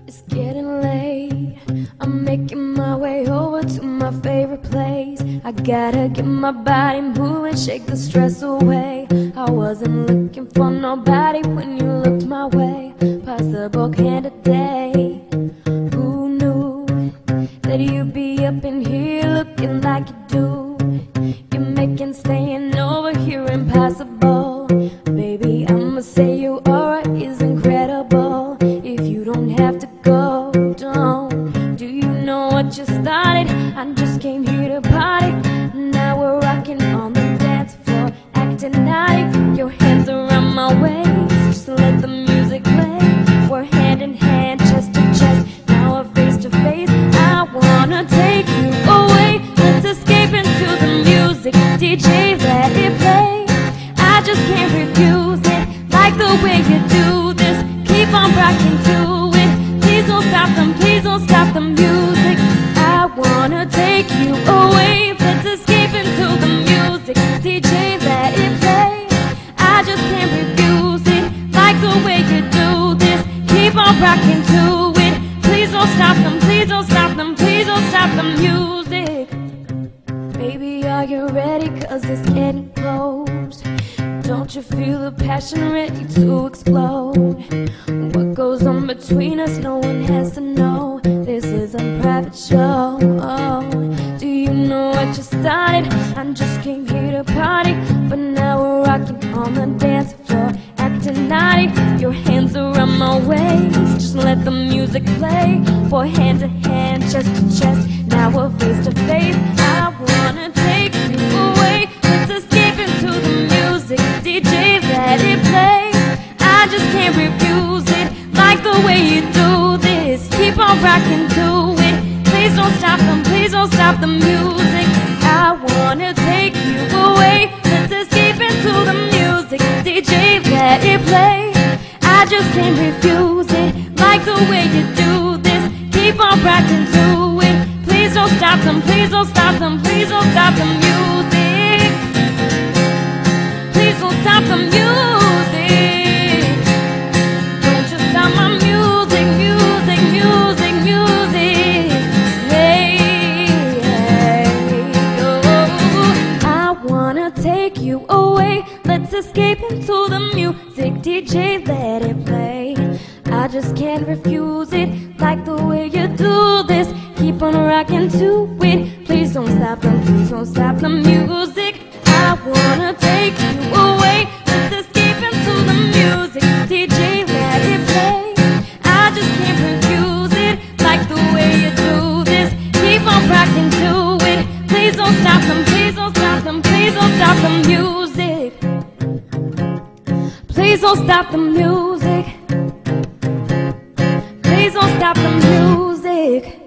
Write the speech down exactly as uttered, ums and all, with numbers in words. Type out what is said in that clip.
It's getting late, I'm making my way over to my favorite place. I gotta get my body moving, shake the stress away. I wasn't looking for nobody when you looked my way. Pass the book hand today. Who knew that you'd be up in here looking like you do? You're making staying over here impossible. Baby, I'ma say your aura is incredible. If you don't have to go, don't. Do you know what you started? I just came here to party. Now we're rocking on the dance floor, acting naughty. Your hands around my waist, just let the music play. We're hand in hand, chest to chest, now we're face to face. I wanna take you away, let's escape into the music. D J, let it play. I just can't refuse it, like the way you do this. Keep on rocking to it. Please don't stop them, please don't stop the music. I wanna take you away, let's escape into the music. D J, let it play. I just can't refuse it, like the way you do this. Keep on rocking to it. Please don't stop them, please don't stop them, please don't stop the music. Baby, are you ready? Cause it's getting close. Don't you feel the passion ready to explode? What goes on between us, no one has to know. This is a private show. Oh, do you know what you started? I just came here to party, but now we're rocking on the dance floor, acting naughty. Your hands around my waist, just let the music play. For hand to hand, chest to chest, now we're face to face. I wanna take you away, let's escape into the music. D J, let it play. I just can't refuse it, like the way you do this. Keep on rocking to it. Please don't stop them, please don't stop the music. I wanna take you away, let's escape into the music. D J, let it play. I just can't refuse it, like the way you do this. Keep on rocking to it. Please don't stop them, please don't stop them, please don't stop the music. Please don't stop the music. Don't you stop my music, music, music, music. Hey, hey, oh. I wanna take you away, let's escape into the music. D J, let it play. I just can't refuse it, like the way you do this. Keep on rocking to it. Please don't stop them, please don't stop the music. I wanna take you away, let's escape into the music. D J, let it play. I just can't refuse it, like the way you do this. Keep on rocking to it. Please don't stop them, please don't stop them, please don't stop the music. Please don't stop the music. Please don't stop the music.